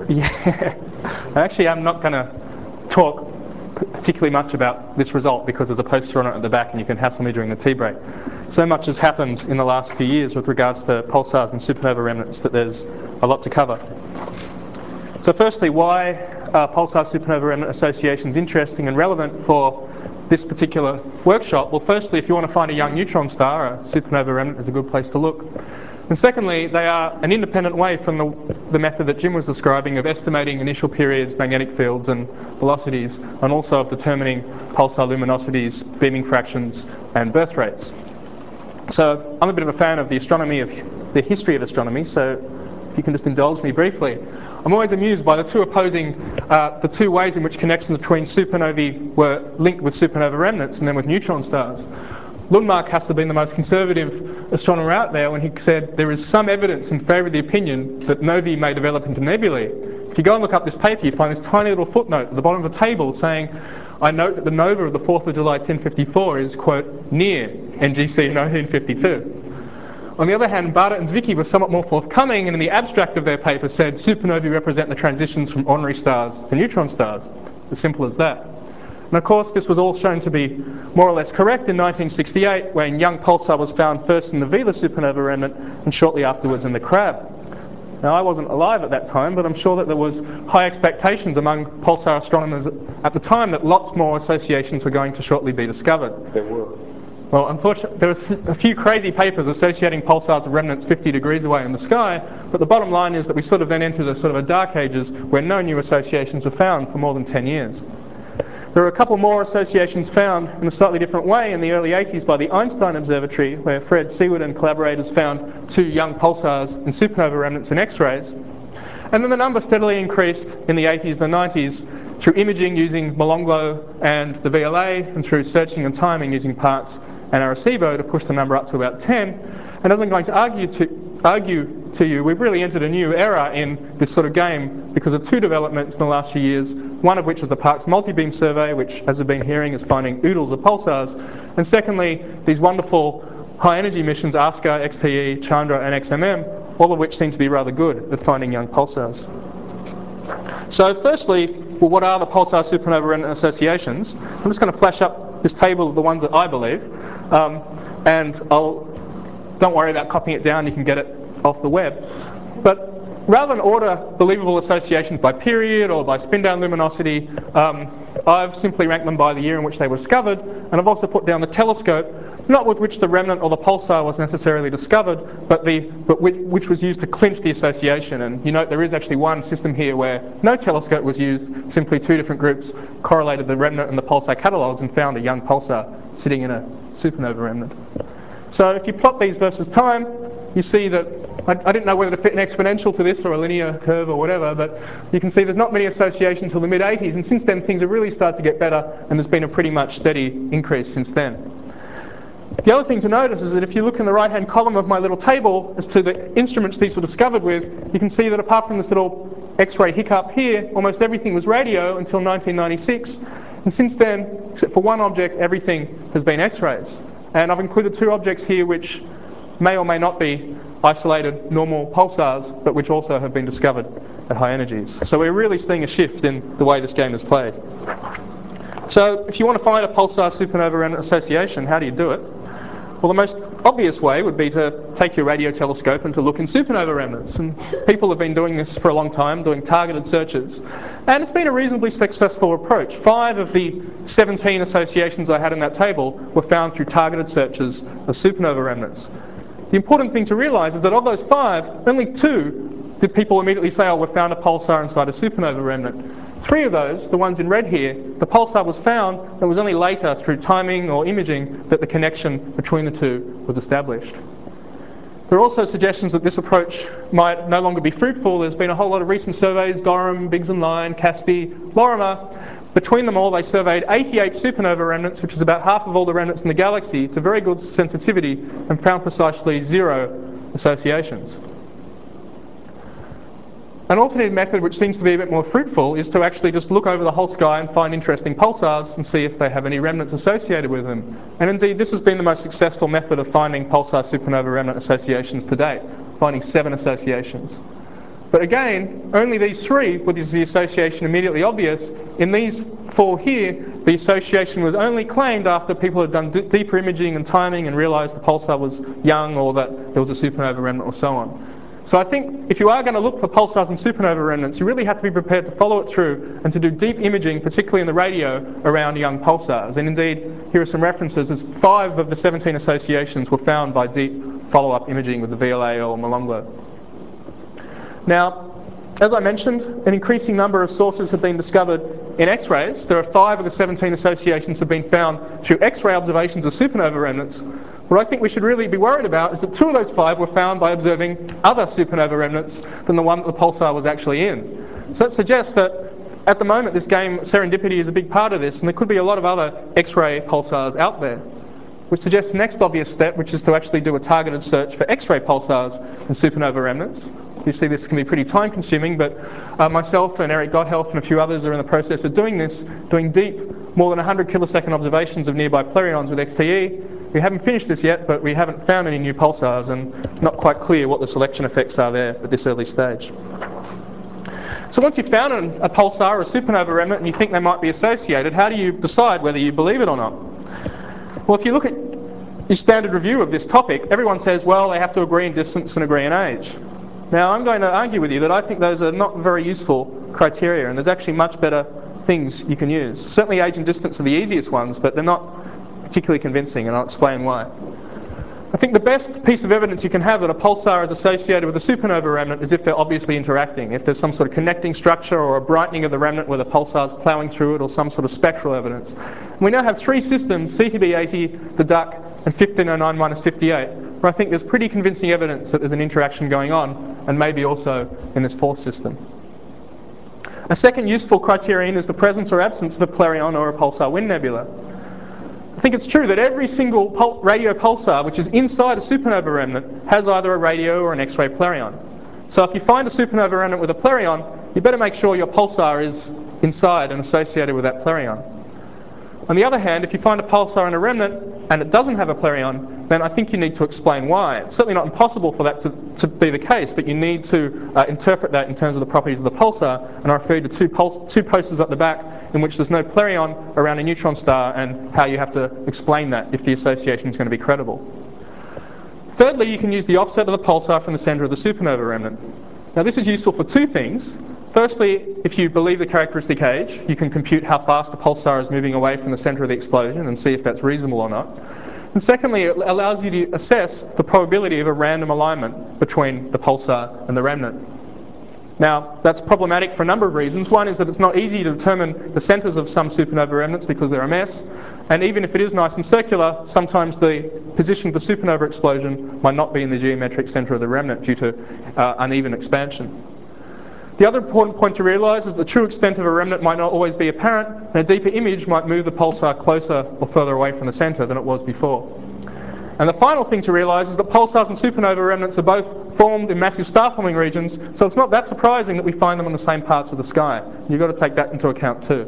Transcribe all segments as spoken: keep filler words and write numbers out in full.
Yeah, actually I'm not going to talk particularly much about this result because there's a poster on it at the back and you can hassle me during the tea break. So much has happened in the last few years with regards to pulsars and supernova remnants that there's a lot to cover. So firstly, why are pulsar supernova remnant associations interesting and relevant for this particular workshop? Well, firstly, if you want to find a young neutron star, a supernova remnant is a good place to look. And secondly, they are an independent way from the, the method that Jim was describing of estimating initial periods, magnetic fields and velocities, and also of determining pulsar luminosities, beaming fractions and birth rates. So I'm a bit of a fan of the astronomy, of the history of astronomy, so if you can just indulge me briefly. I'm always amused by the two opposing, uh, the two ways in which connections between supernovae were linked with supernova remnants and then with neutron stars. Lundmark has to have been the most conservative astronomer out there when he said there is some evidence in favour of the opinion that novae may develop into nebulae. If you go and look up this paper, you find this tiny little footnote at the bottom of the table saying, I note that the nova of the fourth of July ten fifty-four is, quote, near N G C nineteen fifty-two. On the other hand, Bardet and Zwicky were somewhat more forthcoming and in the abstract of their paper said supernovae represent the transitions from ordinary stars to neutron stars. As simple as that. And of course, this was all shown to be more or less correct in nineteen sixty-eight, when young pulsar was found first in the Vela supernova remnant and shortly afterwards in the Crab. Now, I wasn't alive at that time, but I'm sure that there was high expectations among pulsar astronomers at the time that lots more associations were going to shortly be discovered. There were. Well, unfortunately, there was a few crazy papers associating pulsars with remnants fifty degrees away in the sky, but the bottom line is that we sort of then entered a sort of a dark ages where no new associations were found for more than ten years. There were a couple more associations found in a slightly different way in the early eighties by the Einstein Observatory, where Fred Seward and collaborators found two young pulsars in supernova remnants in X-rays. And then the number steadily increased in the eighties and the nineties through imaging using Molonglo and the V L A, and through searching and timing using Parkes and Arecibo to push the number up to about ten. And as I'm going to argue to, argue to you, we've really entered a new era in this sort of game because of two developments in the last few years, one of which is the Parkes Multibeam Survey, which, as we've been hearing, is finding oodles of pulsars. And secondly, these wonderful high-energy missions, ASCA, X T E, Chandra and X M M, all of which seem to be rather good at finding young pulsars. So firstly, well, what are the pulsar supernova remnant associations? I'm just going to flash up this table of the ones that I believe, um, and I'll, don't worry about copying it down, you can get it off the web. But rather than order believable associations by period or by spin-down luminosity, um, I've simply ranked them by the year in which they were discovered, and I've also put down the telescope, not with which the remnant or the pulsar was necessarily discovered, but, the, but which, which was used to clinch the association. And you note there is actually one system here where no telescope was used, simply two different groups correlated the remnant and the pulsar catalogues and found a young pulsar sitting in a supernova remnant. So if you plot these versus time, you see that, I, I didn't know whether to fit an exponential to this or a linear curve or whatever, but you can see there's not many associations until the mid eighties, and since then things have really started to get better, and there's been a pretty much steady increase since then. The other thing to notice is that if you look in the right-hand column of my little table as to the instruments these were discovered with, you can see that apart from this little X-ray hiccup here, almost everything was radio until nineteen ninety-six, and since then, except for one object, everything has been X-rays. And I've included two objects here which may or may not be isolated normal pulsars, but which also have been discovered at high energies. So we're really seeing a shift in the way this game is played. So if you want to find a pulsar supernova remnant association, how do you do it? Well, the most obvious way would be to take your radio telescope and to look in supernova remnants. And people have been doing this for a long time, doing targeted searches. And it's been a reasonably successful approach. Five of the seventeen associations I had in that table were found through targeted searches of supernova remnants. The important thing to realise is that of those five, only two did people immediately say, oh, we found a pulsar inside a supernova remnant. Three of those, the ones in red here, the pulsar was found, and it was only later through timing or imaging that the connection between the two was established. There are also suggestions that this approach might no longer be fruitful. There's been a whole lot of recent surveys, Gorham, Biggs and Lyon, Caspi, Lorimer. Between them all, they surveyed eighty-eight supernova remnants, which is about half of all the remnants in the galaxy, to very good sensitivity, and found precisely zero associations. An alternative method which seems to be a bit more fruitful is to actually just look over the whole sky and find interesting pulsars and see if they have any remnants associated with them. And indeed, this has been the most successful method of finding pulsar supernova remnant associations to date, finding seven associations. But again, only these three, with the association immediately obvious. In these four here, the association was only claimed after people had done d deeper imaging and timing and realised the pulsar was young or that there was a supernova remnant or so on. So I think if you are going to look for pulsars and supernova remnants, you really have to be prepared to follow it through and to do deep imaging, particularly in the radio, around young pulsars. And indeed, here are some references. There's five of the seventeen associations were found by deep follow-up imaging with the V L A or Molonglo. Now, as I mentioned, an increasing number of sources have been discovered in X-rays. There are five of the seventeen associations have been found through X-ray observations of supernova remnants. What I think we should really be worried about is that two of those five were found by observing other supernova remnants than the one that the pulsar was actually in. So that suggests that at the moment this game, serendipity is a big part of this, and there could be a lot of other X-ray pulsars out there, which suggests the next obvious step, which is to actually do a targeted search for X-ray pulsars and supernova remnants. You see, this can be pretty time consuming, but uh, myself and Eric Gotthelf and a few others are in the process of doing this, doing deep, more than one hundred kilosecond observations of nearby plerons with X T E. We haven't finished this yet, but we haven't found any new pulsars, and not quite clear what the selection effects are there at this early stage. So once you've found a pulsar or a supernova remnant and you think they might be associated, how do you decide whether you believe it or not? Well, if you look at your standard review of this topic, everyone says, well, they have to agree in distance and agree in age. Now, I'm going to argue with you that I think those are not very useful criteria, and there's actually much better things you can use. Certainly age and distance are the easiest ones, but they're not particularly convincing, and I'll explain why. I think the best piece of evidence you can have that a pulsar is associated with a supernova remnant is if they're obviously interacting, if there's some sort of connecting structure or a brightening of the remnant where the pulsar is ploughing through it, or some sort of spectral evidence. And we now have three systems, C T B eighty, the D U C, and fifteen oh nine dash fifty-eight, where I think there's pretty convincing evidence that there's an interaction going on, and maybe also in this fourth system. A second useful criterion is the presence or absence of a pleryon or a pulsar wind nebula. I think it's true that every single pul radio pulsar which is inside a supernova remnant has either a radio or an X-ray pleryon. So if you find a supernova remnant with a pleryon, you better make sure your pulsar is inside and associated with that pleryon. On the other hand, if you find a pulsar in a remnant and it doesn't have a pleryon, then I think you need to explain why. It's certainly not impossible for that to, to be the case, but you need to uh, interpret that in terms of the properties of the pulsar, and I refer to two, pulse, two posters at the back in which there's no pleryon around a neutron star and how you have to explain that if the association is going to be credible. Thirdly, you can use the offset of the pulsar from the centre of the supernova remnant. Now this is useful for two things. Firstly, if you believe the characteristic age, you can compute how fast the pulsar is moving away from the centre of the explosion and see if that's reasonable or not. And secondly, it allows you to assess the probability of a random alignment between the pulsar and the remnant. Now, that's problematic for a number of reasons. One is that it's not easy to determine the centres of some supernova remnants because they're a mess. And even if it is nice and circular, sometimes the position of the supernova explosion might not be in the geometric centre of the remnant due to uh, uneven expansion. The other important point to realise is the true extent of a remnant might not always be apparent, and a deeper image might move the pulsar closer or further away from the centre than it was before. And the final thing to realise is that pulsars and supernova remnants are both formed in massive star-forming regions, so it's not that surprising that we find them on the same parts of the sky. You've got to take that into account too.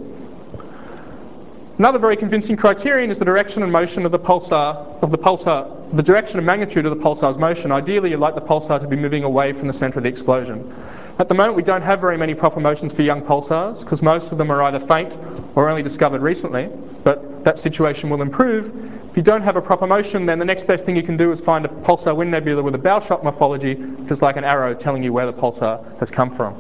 Another very convincing criterion is the direction and motion of the pulsar, of the pulsar, the direction and magnitude of the pulsar's motion. Ideally, you'd like the pulsar to be moving away from the centre of the explosion. At the moment, we don't have very many proper motions for young pulsars because most of them are either faint or only discovered recently, but that situation will improve. If you don't have a proper motion, then the next best thing you can do is find a pulsar wind nebula with a bow shot morphology, just like an arrow telling you where the pulsar has come from.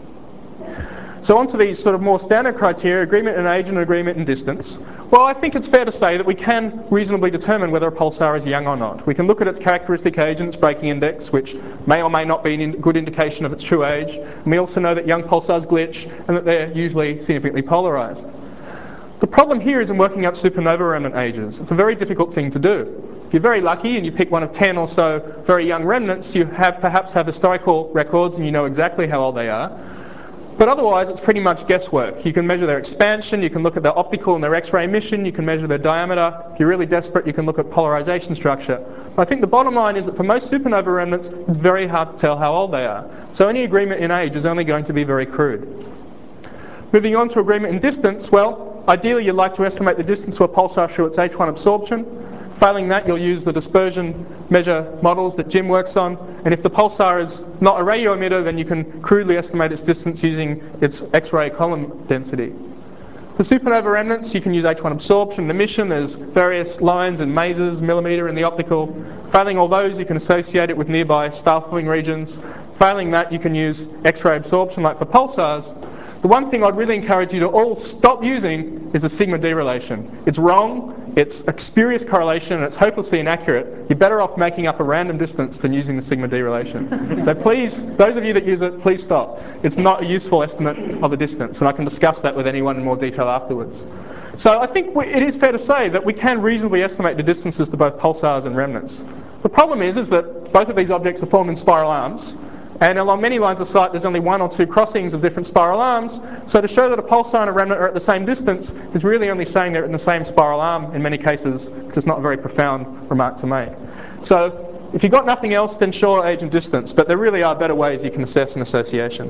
So on to these sort of more standard criteria, agreement in age and agreement in distance. Well, I think it's fair to say that we can reasonably determine whether a pulsar is young or not. We can look at its characteristic age and its breaking index, which may or may not be a good indication of its true age. And we also know that young pulsars glitch and that they're usually significantly polarised. The problem here is in working out supernova remnant ages. It's a very difficult thing to do. If you're very lucky and you pick one of ten or so very young remnants, you have perhaps have historical records and you know exactly how old they are. But otherwise, it's pretty much guesswork. You can measure their expansion, you can look at their optical and their X-ray emission, you can measure their diameter. If you're really desperate, you can look at polarization structure. But I think the bottom line is that for most supernova remnants, it's very hard to tell how old they are. So any agreement in age is only going to be very crude. Moving on to agreement in distance, well, ideally you'd like to estimate the distance to a pulsar through its H one absorption. Failing that, you'll use the dispersion measure models that Jim works on. And if the pulsar is not a radio emitter, then you can crudely estimate its distance using its X-ray column density. For supernova remnants, you can use H one absorption and emission. There's various lines and masers, millimeter in the optical. Failing all those, you can associate it with nearby star-forming regions. Failing that, you can use X-ray absorption like for pulsars. The one thing I'd really encourage you to all stop using is the sigma-D relation. It's wrong, it's a spurious correlation, and it's hopelessly inaccurate. You're better off making up a random distance than using the sigma-D relation. So please, those of you that use it, please stop. It's not a useful estimate of a distance, and I can discuss that with anyone in more detail afterwards. So I think it is fair to say that we can reasonably estimate the distances to both pulsars and remnants. The problem is, is that both of these objects are formed in spiral arms, and along many lines of sight there's only one or two crossings of different spiral arms, so to show that a pulsar and a remnant are at the same distance is really only saying they're in the same spiral arm in many cases, which is not a very profound remark to make. So if you've got nothing else, then sure, age and distance, but there really are better ways you can assess an association.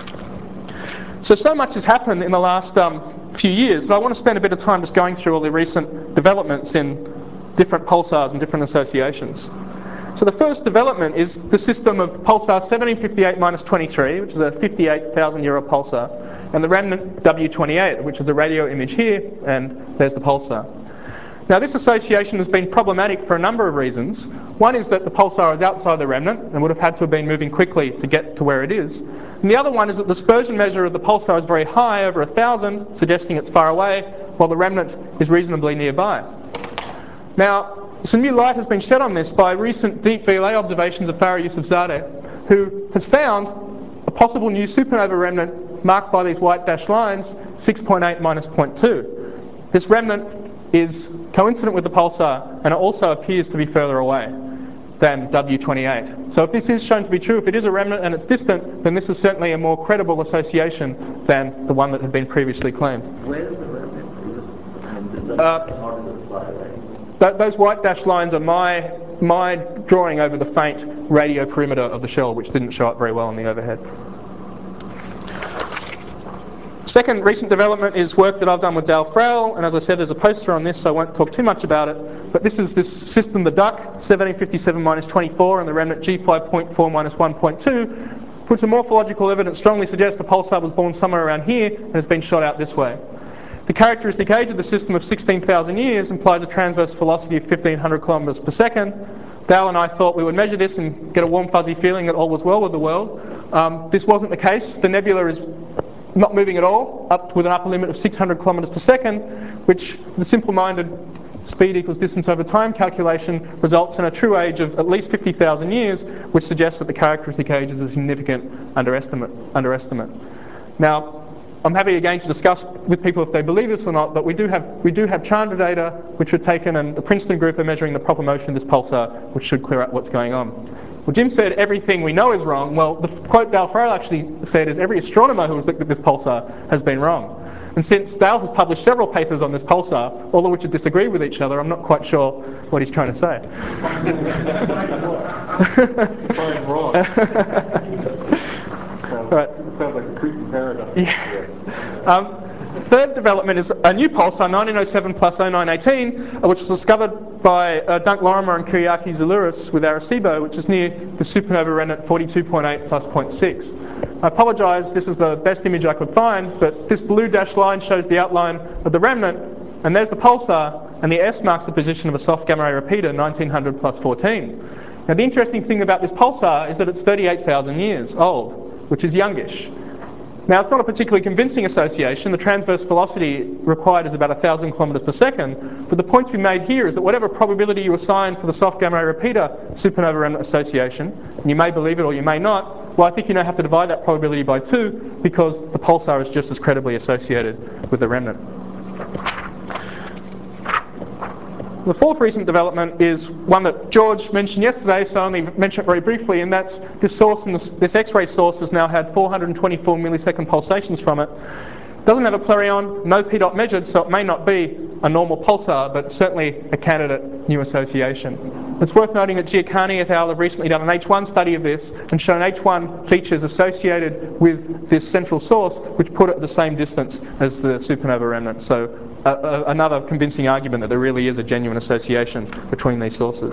So, so much has happened in the last um, few years that I want to spend a bit of time just going through all the recent developments in different pulsars and different associations. So the first development is the system of pulsar seventeen fifty-eight minus twenty-three, which is a fifty-eight thousand euro pulsar, and the remnant W twenty-eight, which is the radio image here, and there's the pulsar. Now this association has been problematic for a number of reasons. One is that the pulsar is outside the remnant and would have had to have been moving quickly to get to where it is. And the other one is that the dispersion measure of the pulsar is very high, over one thousand, suggesting it's far away, while the remnant is reasonably nearby. Now, some new light has been shed on this by recent deep V L A observations of Farah Yousafzadeh, who has found a possible new supernova remnant marked by these white dashed lines, six point eight minus zero point two. This remnant is coincident with the pulsar, and it also appears to be further away than W twenty-eight. So if this is shown to be true, if it is a remnant and it's distant, then this is certainly a more credible association than the one that had been previously claimed. Where is the remnant? Is it Uh, order to fly away? Th those white dashed lines are my, my drawing over the faint radio perimeter of the shell, which didn't show up very well on the overhead. Second recent development is work that I've done with Dale Frel, and as I said, there's a poster on this, so I won't talk too much about it. But this is this system, the D U C, seventeen fifty-seven minus twenty-four, and the remnant G five point four minus one point two, which the morphological evidence strongly suggests the pulsar was born somewhere around here and has been shot out this way. The characteristic age of the system of sixteen thousand years implies a transverse velocity of fifteen hundred kilometres per second. Dale and I thought we would measure this and get a warm fuzzy feeling that all was well with the world. Um, this wasn't the case. The nebula is not moving at all, up with an upper limit of six hundred kilometres per second, which the simple-minded speed equals distance over time calculation results in a true age of at least fifty thousand years, which suggests that the characteristic age is a significant underestimate. underestimate. Now, I'm happy again to discuss with people if they believe this or not, but we do have we do have Chandra data which were taken, and the Princeton group are measuring the proper motion of this pulsar, which should clear up what's going on. Well, Jim said everything we know is wrong. Well, the quote Dale Farrell actually said is every astronomer who has looked at this pulsar has been wrong. And since Dale has published several papers on this pulsar, all of which disagree with each other, I'm not quite sure what he's trying to say. wrong. Sounds, Right. It sounds like a creepy paradox. Yeah. Um, third development is a new pulsar, nineteen oh seven plus oh nine eighteen, which was discovered by uh, Dunk Lorimer and Kyriaki Zalouris with Arecibo, which is near the supernova remnant forty-two point eight plus zero point six. I apologise, this is the best image I could find, but this blue dashed line shows the outline of the remnant, and there's the pulsar, and the S marks the position of a soft gamma ray repeater, nineteen hundred plus fourteen. Now the interesting thing about this pulsar is that it's thirty-eight thousand years old, which is youngish. Now, it's not a particularly convincing association. The transverse velocity required is about one thousand kilometres per second. But the point to be made here is that whatever probability you assign for the soft gamma ray repeater supernova remnant association, and you may believe it or you may not, well, I think you now have to divide that probability by two because the pulsar is just as credibly associated with the remnant. The fourth recent development is one that George mentioned yesterday, so I only mention it very briefly, and that's this source, and this, this X-ray source has now had four hundred twenty-four millisecond pulsations from it. Doesn't have a polarion, no P dot measured, so it may not be a normal pulsar, but certainly a candidate new association. It's worth noting that Giaccani et al. Have recently done an H one study of this and shown H one features associated with this central source which put it at the same distance as the supernova remnant. So uh, uh, another convincing argument that there really is a genuine association between these sources.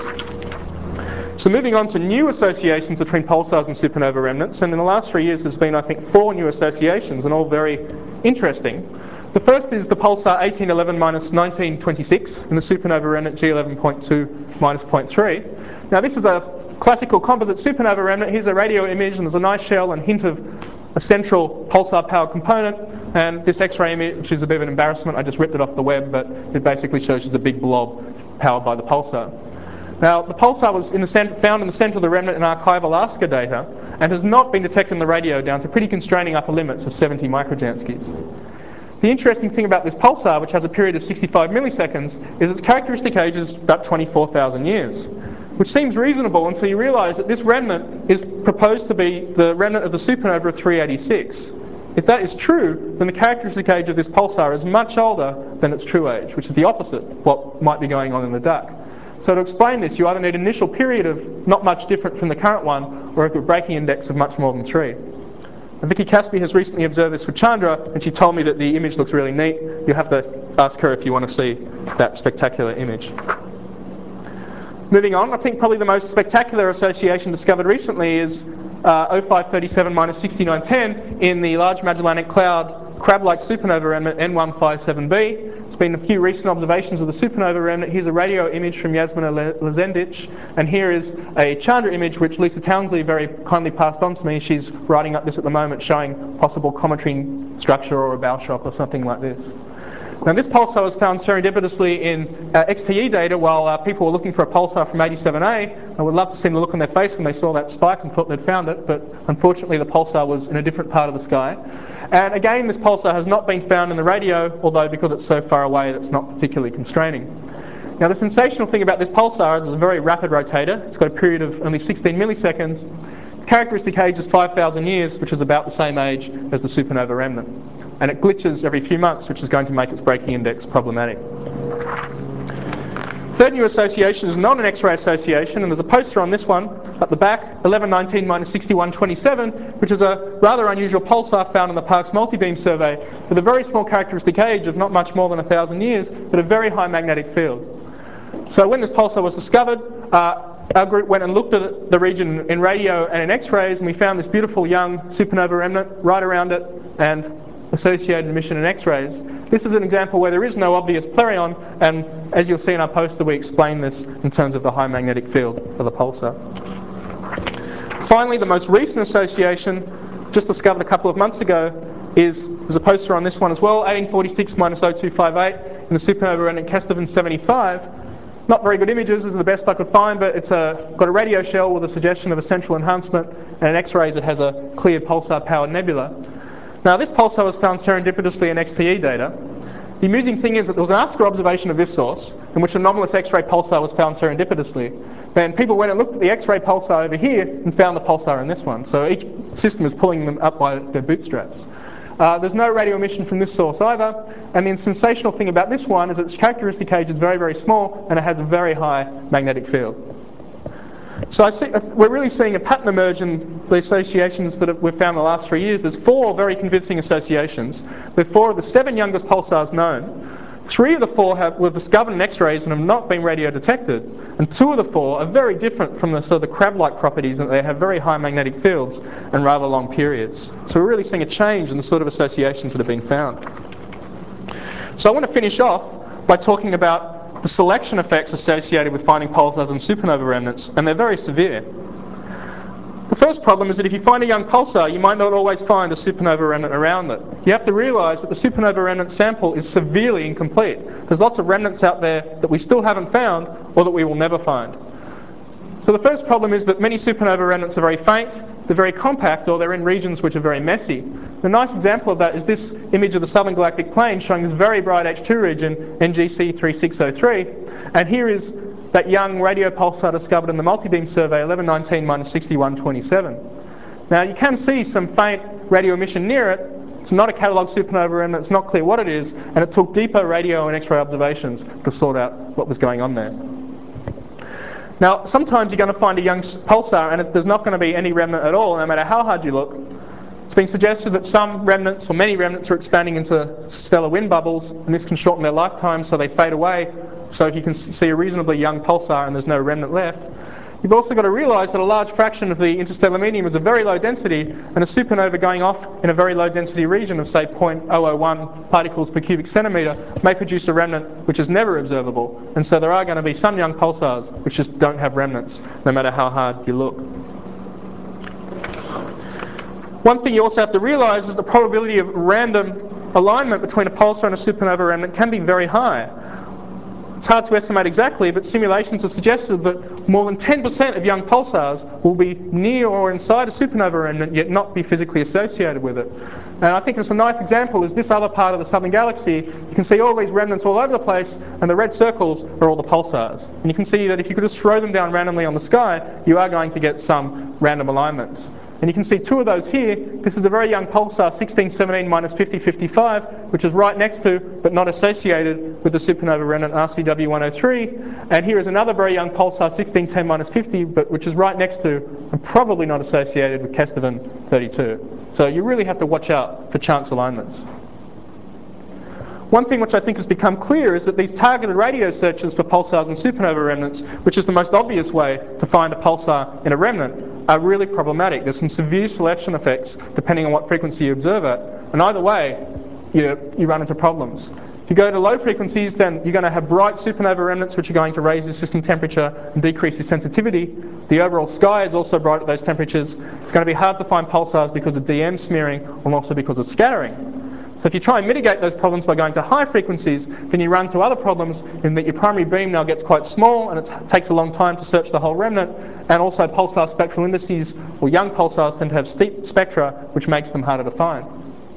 So moving on to new associations between pulsars and supernova remnants, and in the last three years there's been, I think, four new associations, and all very interesting. The first is the pulsar eighteen eleven minus nineteen twenty-six and the supernova remnant G eleven point two minus zero point three. Now this is a classical composite supernova remnant. Here's a radio image and there's a nice shell and hint of a central pulsar powered component, and this X-ray image, which is a bit of an embarrassment, I just ripped it off the web, but it basically shows you the big blob powered by the pulsar. Now, the pulsar was in the cent- found in the centre of the remnant in archival ASCA data and has not been detected in the radio down to pretty constraining upper limits of seventy microjanskis. The interesting thing about this pulsar, which has a period of sixty-five milliseconds, is its characteristic age is about twenty-four thousand years, which seems reasonable until you realise that this remnant is proposed to be the remnant of the supernova of three eighty-six. If that is true, then the characteristic age of this pulsar is much older than its true age, which is the opposite of what might be going on in the dark. So to explain this, you either need an initial period of not much different from the current one, or a breaking index of much more than three. And Vicky Caspi has recently observed this with Chandra, and she told me that the image looks really neat. You'll have to ask her if you want to see that spectacular image. Moving on, I think probably the most spectacular association discovered recently is uh, oh five thirty-seven minus sixty-nine ten in the Large Magellanic Cloud crab-like supernova remnant N one fifty-seven b. There's been a few recent observations of the supernova remnant. Here's a radio image from Jasmina Lezendic, and here is a Chandra image which Lisa Townsley very kindly passed on to me. She's writing up this at the moment showing possible cometary structure or a bow shock or something like this. Now this pulsar was found serendipitously in uh, X T E data while uh, people were looking for a pulsar from eighty-seven A. I would love to see the look on their face when they saw that spike and thought they'd found it, but unfortunately the pulsar was in a different part of the sky. And again, this pulsar has not been found in the radio, although because it's so far away it's not particularly constraining. Now the sensational thing about this pulsar is it's a very rapid rotator. It's got a period of only sixteen milliseconds. The characteristic age is five thousand years, which is about the same age as the supernova remnant. And it glitches every few months, which is going to make its breaking index problematic. Third new association is not an X-ray association, and there's a poster on this one at the back, eleven nineteen minus sixty-one twenty-seven, which is a rather unusual pulsar found in the Parkes multibeam survey with a very small characteristic age of not much more than one thousand years, but a very high magnetic field. So when this pulsar was discovered, uh, our group went and looked at the region in radio and in X-rays, and we found this beautiful young supernova remnant right around it and associated emission in X-rays. This is an example where there is no obvious plerion, and as you'll see in our poster we explain this in terms of the high magnetic field of the pulsar. Finally, the most recent association, just discovered a couple of months ago, is there's a poster on this one as well, eighteen forty-six minus oh two five eight in the supernova remnant Kesteven seventy-five. Not very good images, this is the best I could find, but it's a, got a radio shell with a suggestion of a central enhancement, and in X-rays it has a clear pulsar-powered nebula. Now this pulsar was found serendipitously in X T E data. The amusing thing is that there was an ASCA observation of this source in which an anomalous X-ray pulsar was found serendipitously. Then people went and looked at the X-ray pulsar over here and found the pulsar in this one. So each system is pulling them up by their bootstraps. Uh, there's no radio emission from this source either, and the sensational thing about this one is its characteristic age is very, very small and it has a very high magnetic field. So I see, we're really seeing a pattern emerge in the associations that we've found in the last three years. There's four very convincing associations with four of the seven youngest pulsars known. Three of the four have, were discovered in X-rays and have not been radio detected. And two of the four are very different from the sort of the crab-like properties in that they have very high magnetic fields and rather long periods. So we're really seeing a change in the sort of associations that have been found. So I want to finish off by talking about the selection effects associated with finding pulsars and supernova remnants, and they're very severe. The first problem is that if you find a young pulsar, you might not always find a supernova remnant around it. You have to realise that the supernova remnant sample is severely incomplete. There's lots of remnants out there that we still haven't found or that we will never find. So the first problem is that many supernova remnants are very faint, they're very compact, or they're in regions which are very messy. A nice example of that is this image of the Southern Galactic Plane showing this very bright H two region, N G C three six oh three, and here is that young radio pulsar discovered in the multibeam survey, eleven nineteen minus sixty-one twenty-seven. Now you can see some faint radio emission near it. It's not a catalogued supernova remnant, it's not clear what it is, and it took deeper radio and X-ray observations to sort out what was going on there. Now, sometimes you're going to find a young pulsar and it, there's not going to be any remnant at all, no matter how hard you look. It's been suggested that some remnants, or many remnants, are expanding into stellar wind bubbles, and this can shorten their lifetime so they fade away. So if you can see a reasonably young pulsar and there's no remnant left. You've also got to realise that a large fraction of the interstellar medium is a very low density, and a supernova going off in a very low density region of say zero point zero zero one particles per cubic centimetre may produce a remnant which is never observable. And so there are going to be some young pulsars which just don't have remnants, no matter how hard you look. One thing you also have to realise is the probability of random alignment between a pulsar and a supernova remnant can be very high. It's hard to estimate exactly, but simulations have suggested that more than ten percent of young pulsars will be near or inside a supernova remnant, yet not be physically associated with it. And I think it's a nice example is this other part of the southern galaxy. You can see all these remnants all over the place, and the red circles are all the pulsars. And you can see that if you could just throw them down randomly on the sky, you are going to get some random alignments. And you can see two of those here. This is a very young pulsar, sixteen seventeen minus fifty fifty-five, which is right next to, but not associated with the supernova remnant R C W one oh three. And here is another very young pulsar, sixteen ten minus fifty, but which is right next to, and probably not associated with Kesteven thirty-two. So you really have to watch out for chance alignments. One thing which I think has become clear is that these targeted radio searches for pulsars and supernova remnants, which is the most obvious way to find a pulsar in a remnant, are really problematic. There's some severe selection effects depending on what frequency you observe it, and either way you, you run into problems. If you go to low frequencies, then you're going to have bright supernova remnants which are going to raise your system temperature and decrease your sensitivity. The overall sky is also bright at those temperatures. It's going to be hard to find pulsars because of D M smearing and also because of scattering. So if you try and mitigate those problems by going to high frequencies, then you run into other problems in that your primary beam now gets quite small and it takes a long time to search the whole remnant, and also pulsar spectral indices, or young pulsars, tend to have steep spectra which makes them harder to find.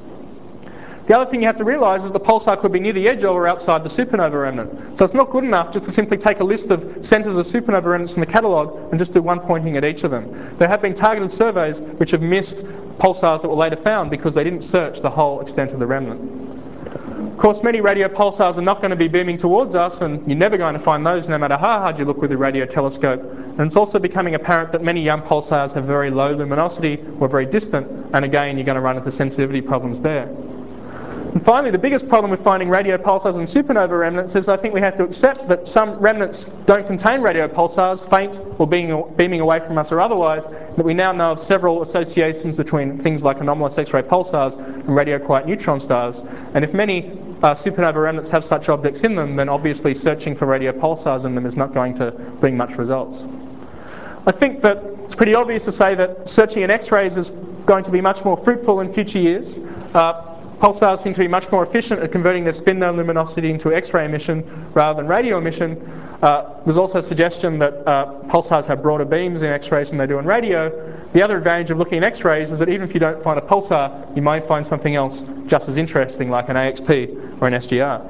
The other thing you have to realise is the pulsar could be near the edge of or outside the supernova remnant. So it's not good enough just to simply take a list of centres of supernova remnants in the catalogue and just do one pointing at each of them. There have been targeted surveys which have missed pulsars that were later found because they didn't search the whole extent of the remnant. Of course, many radio pulsars are not going to be beaming towards us, and you're never going to find those no matter how hard you look with a radio telescope. And it's also becoming apparent that many young pulsars have very low luminosity or very distant, and again you're going to run into sensitivity problems there. And finally, the biggest problem with finding radio pulsars and supernova remnants is I think we have to accept that some remnants don't contain radio pulsars, faint or being, beaming away from us or otherwise, that we now know of several associations between things like anomalous X-ray pulsars and radio-quiet neutron stars. And if many uh, supernova remnants have such objects in them, then obviously searching for radio pulsars in them is not going to bring much results. I think that it's pretty obvious to say that searching in X-rays is going to be much more fruitful in future years. Uh, Pulsars seem to be much more efficient at converting their spin down luminosity into X-ray emission rather than radio emission. Uh, there's also a suggestion that uh, pulsars have broader beams in X-rays than they do in radio. The other advantage of looking at X-rays is that even if you don't find a pulsar, you might find something else just as interesting, like an A X P or an S G R.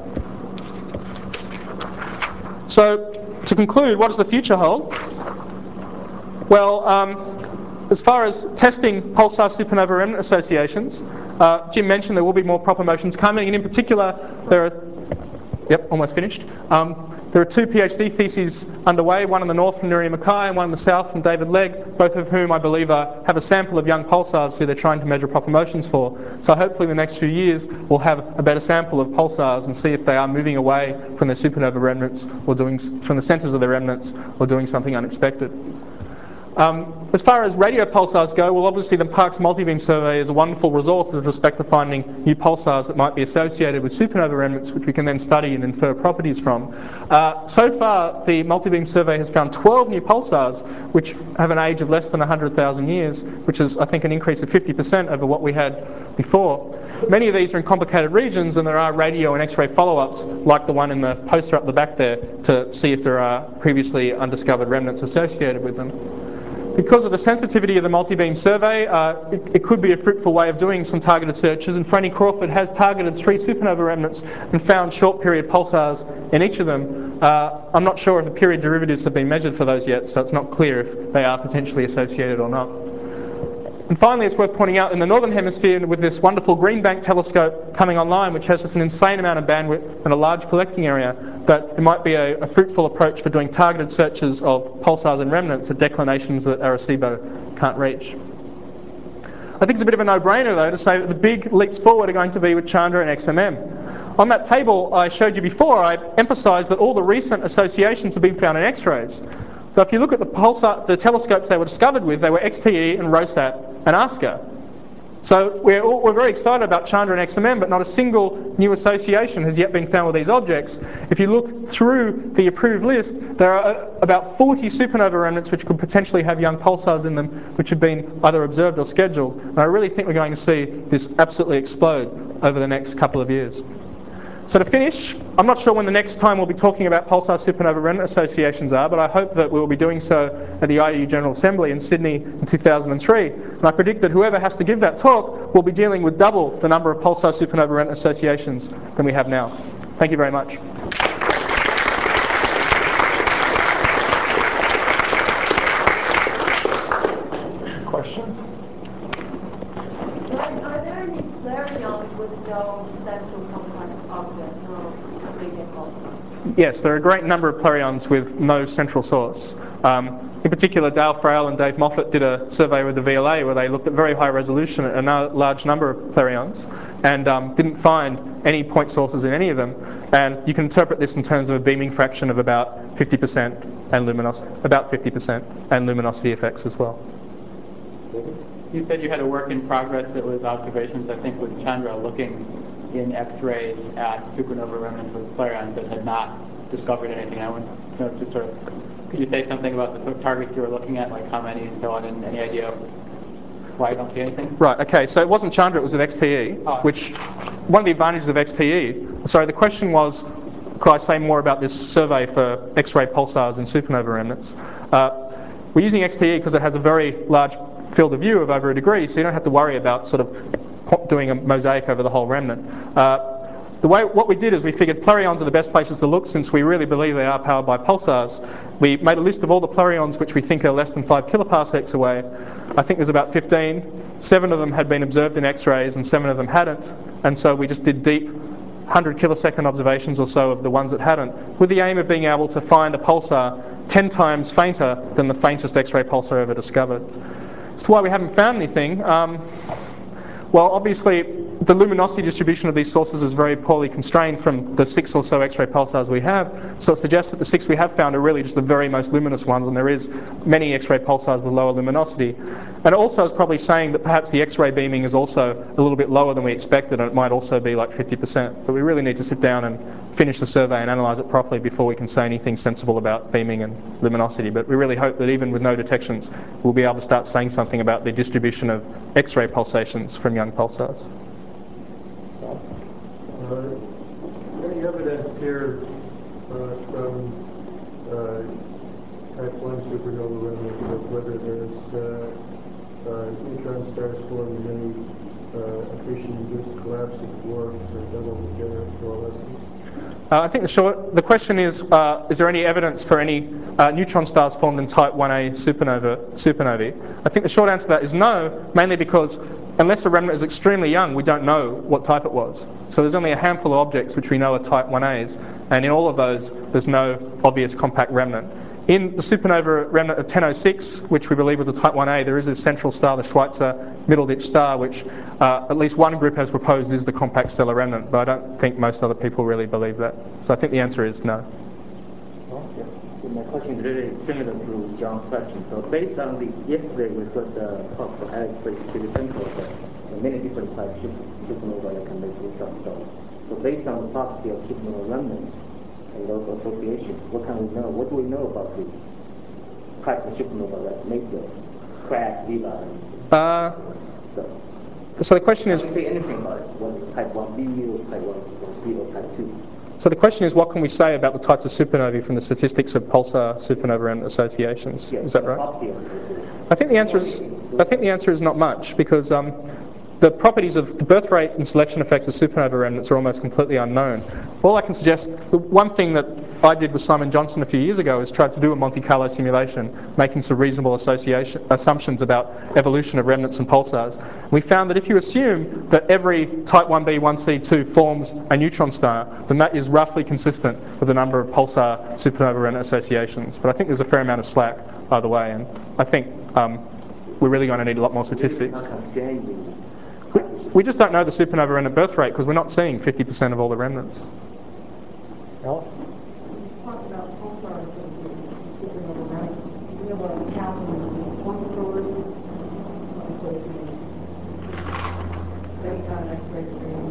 So, to conclude, what does the future hold? Well, um, as far as testing pulsar supernova remnant associations, uh, Jim mentioned there will be more proper motions coming, and in particular, there are, yep, almost finished. Um, there are two PhD theses underway, one in the north from Nuri Mackay and one in the south from David Legg, both of whom I believe are, have a sample of young pulsars who they're trying to measure proper motions for. So hopefully in the next few years we'll have a better sample of pulsars and see if they are moving away from their supernova remnants or doing, from the centres of their remnants, or doing something unexpected. Um, as far as radio pulsars go, well, obviously the Parkes Multibeam Survey is a wonderful resource with respect to finding new pulsars that might be associated with supernova remnants, which we can then study and infer properties from. Uh, so far, the Multibeam Survey has found twelve new pulsars which have an age of less than one hundred thousand years, which is, I think, an increase of fifty percent over what we had before. Many of these are in complicated regions, and there are radio and X-ray follow-ups, like the one in the poster up the back there, to see if there are previously undiscovered remnants associated with them. Because of the sensitivity of the multi-beam survey, uh, it, it could be a fruitful way of doing some targeted searches, and Franny Crawford has targeted three supernova remnants and found short period pulsars in each of them. Uh, I'm not sure if the period derivatives have been measured for those yet, so it's not clear if they are potentially associated or not. And finally, it's worth pointing out in the Northern Hemisphere with this wonderful Green Bank telescope coming online, which has just an insane amount of bandwidth and a large collecting area, that it might be a, a fruitful approach for doing targeted searches of pulsars and remnants at declinations that Arecibo can't reach. I think it's a bit of a no-brainer, though, to say that the big leaps forward are going to be with Chandra and X M M. On that table I showed you before, I emphasised that all the recent associations have been found in X-rays. So if you look at the pulsar, the telescopes they were discovered with, they were X T E and ROSAT and ASCA. So we're, all, we're very excited about Chandra and X M M, but not a single new association has yet been found with these objects. If you look through the approved list, there are about forty supernova remnants which could potentially have young pulsars in them, which have been either observed or scheduled. And I really think we're going to see this absolutely explode over the next couple of years. So to finish, I'm not sure when the next time we'll be talking about pulsar supernova remnant associations are, but I hope that we'll be doing so at the I A U General Assembly in Sydney in two thousand three. And I predict that whoever has to give that talk will be dealing with double the number of pulsar supernova remnant associations than we have now. Thank you very much. Questions? Are there any clarions with no central contact object, no radio pulsar? Yes, there are a great number of clarions with no central source. Um, in particular, Dale Frail and Dave Moffat did a survey with the V L A where they looked at very high resolution at a large number of clarions and um, didn't find any point sources in any of them. And you can interpret this in terms of a beaming fraction of about fifty percent and luminosity, about fifty percent, and luminosity effects as well. You said you had a work in progress that was observations, I think, with Chandra looking in X-rays at supernova remnants with clarions that had not discovered anything. I want to know, just sort of, could you say something about the sort of targets you were looking at, like how many and so on, and any idea why you don't see anything? Right, okay, so it wasn't Chandra, it was with X T E, Oh. which, one of the advantages of X T E, sorry, the question was, could I say more about this survey for X-ray pulsars and supernova remnants? Uh, we're using X T E because it has a very large field of view of over a degree, so you don't have to worry about sort of doing a mosaic over the whole remnant. Uh, the way, what we did is we figured clarions are the best places to look since we really believe they are powered by pulsars. We made a list of all the clarions which we think are less than five kiloparsecs away. I think there's about fifteen. Seven of them had been observed in X-rays and seven of them hadn't. And so we just did deep one hundred kilosecond observations or so of the ones that hadn't, with the aim of being able to find a pulsar ten times fainter than the faintest X-ray pulsar ever discovered. As to why we haven't found anything, um, well, obviously the luminosity distribution of these sources is very poorly constrained from the six or so X-ray pulsars we have, so it suggests that the six we have found are really just the very most luminous ones, and there is many X-ray pulsars with lower luminosity. And it also is probably saying that perhaps the X-ray beaming is also a little bit lower than we expected, and it might also be like fifty percent. But we really need to sit down and finish the survey and analyse it properly before we can say anything sensible about beaming and luminosity. But we really hope that even with no detections, we'll be able to start saying something about the distribution of X-ray pulsations from young pulsars. Uh, any evidence here uh, from uh, type one supernova remnants of whether there's uh, uh, neutron stars forming any uh, accretion-induced collapse of dwarfs or double degenerate coalescence? Uh, I think the short, the question is, uh, is there any evidence for any uh, neutron stars formed in type one A supernova, supernovae? I think the short answer to that is no, mainly because unless a remnant is extremely young, we don't know what type it was. So there's only a handful of objects which we know are type one A's, and in all of those, there's no obvious compact remnant. In the supernova remnant of ten oh six, which we believe was a type one A, there is a central star, the Schweitzer Middle-Ditch star, which uh, at least one group has proposed is the compact stellar remnant, but I don't think most other people really believe that. So I think the answer is no. Okay. So my question is really similar to John's question. So based on the, yesterday we heard the talk from Alex Felipenko that many different types of supernova that can make neutron stars. So based on the property of supernova remnants, and those associations, what can we know? What do we know about the type of supernova that make the crack, viva? Uh, So, so the question is, can we say anything about it? What is type one B or type one C or type two? so the question is, what can we say about the types of supernovae from the statistics of pulsar supernova remnant associations? Yes, Is that the right? property of the association. I think the answer is, I think the answer is not much, because um, the properties of the birth rate and selection effects of supernova remnants are almost completely unknown. All I can suggest, the one thing that I did with Simon Johnson a few years ago is tried to do a Monte Carlo simulation, making some reasonable association assumptions about evolution of remnants and pulsars. We found that if you assume that every type one b, one c two forms a neutron star, then that is roughly consistent with the number of pulsar supernova remnant associations. But I think there's a fair amount of slack either way, and I think um, we're really going to need a lot more statistics. We, we just don't know the supernova remnant birth rate because we're not seeing fifty percent of all the remnants. Alice? Talk about pulsars and supernova remnants. We have a thousand point source, so it can any kind of X-ray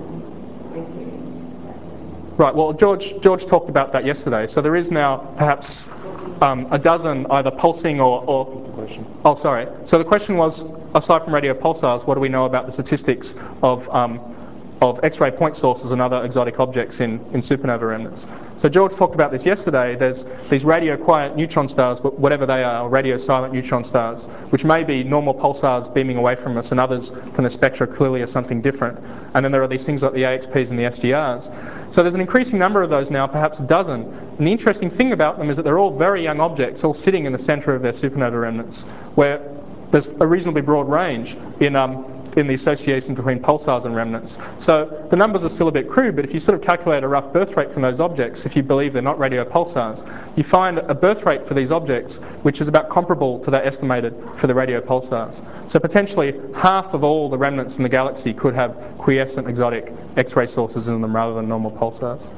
radiation. Right, well, George, George talked about that yesterday. So there is now perhaps um, a dozen either pulsing or, or... Oh, sorry. So the question was, aside from radio pulsars, what do we know about the statistics of, um, of X-ray point sources and other exotic objects in, in supernova remnants? So George talked about this yesterday. There's these radio-quiet neutron stars, whatever they are, radio-silent neutron stars, which may be normal pulsars beaming away from us, and others from the spectra clearly are something different. And then there are these things like the A X Ps and the S G Rs. So there's an increasing number of those now, perhaps a dozen. And the interesting thing about them is that they're all very young objects, all sitting in the center of their supernova remnants, where there's a reasonably broad range in um, in the association between pulsars and remnants. So the numbers are still a bit crude, but if you sort of calculate a rough birth rate from those objects, if you believe they're not radio pulsars, you find a birth rate for these objects which is about comparable to that estimated for the radio pulsars. So potentially half of all the remnants in the galaxy could have quiescent exotic X-ray sources in them rather than normal pulsars.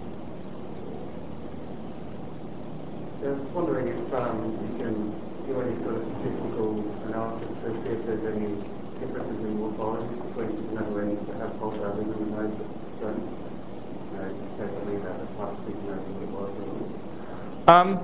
I was wondering if um, you can do any sort of statistical analysis to see if there's any differences in morphology between supernova remnants that have pulsars in them and those that don't. You know, say something about the type of supernova that it was. Um,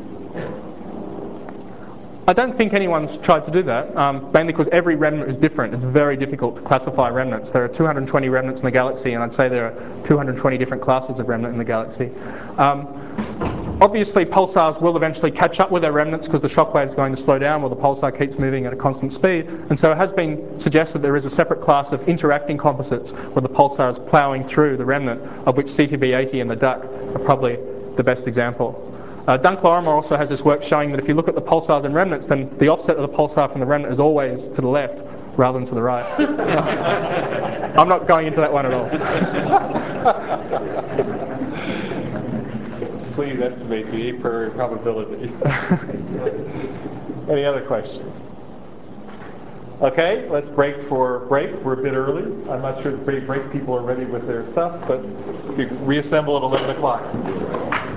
I don't think anyone's tried to do that, um, mainly because every remnant is different. It's very difficult to classify remnants. There are two hundred twenty remnants in the galaxy, and I'd say there are two hundred twenty different classes of remnant in the galaxy. Um, Obviously, pulsars will eventually catch up with their remnants because the shock wave is going to slow down while the pulsar keeps moving at a constant speed. And so it has been suggested there is a separate class of interacting composites where the pulsar is ploughing through the remnant, of which C T B eighty and the duck are probably the best example. Uh, Dunklorimer also has this work showing that if you look at the pulsars and remnants, then the offset of the pulsar from the remnant is always to the left rather than to the right. I'm not going into that one at all. Please estimate the a priori probability. Any other questions? Okay, let's break for break. We're a bit early. I'm not sure the break people are ready with their stuff, but we reassemble at eleven o'clock.